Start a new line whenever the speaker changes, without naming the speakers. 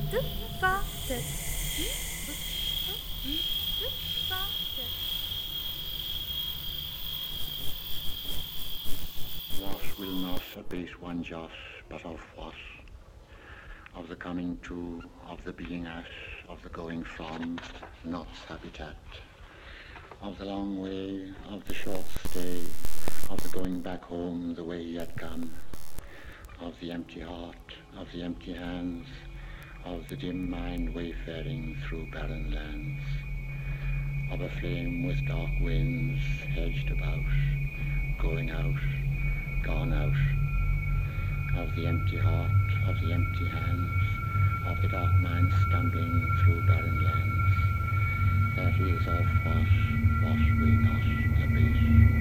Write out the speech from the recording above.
Was will not abase one jot, but of what? Of the coming to, of the being at, of the going from, not's habitat. Of the long way, of the short stay, of the going back home the way he had come, of the empty heart, of the empty hands, of the dim mind wayfaring through barren lands, of a flame with dark winds hedged about, going out, gone out, of the empty heart, of the empty hands, of the dark mind stumbling through barren lands. That is of what will not abase.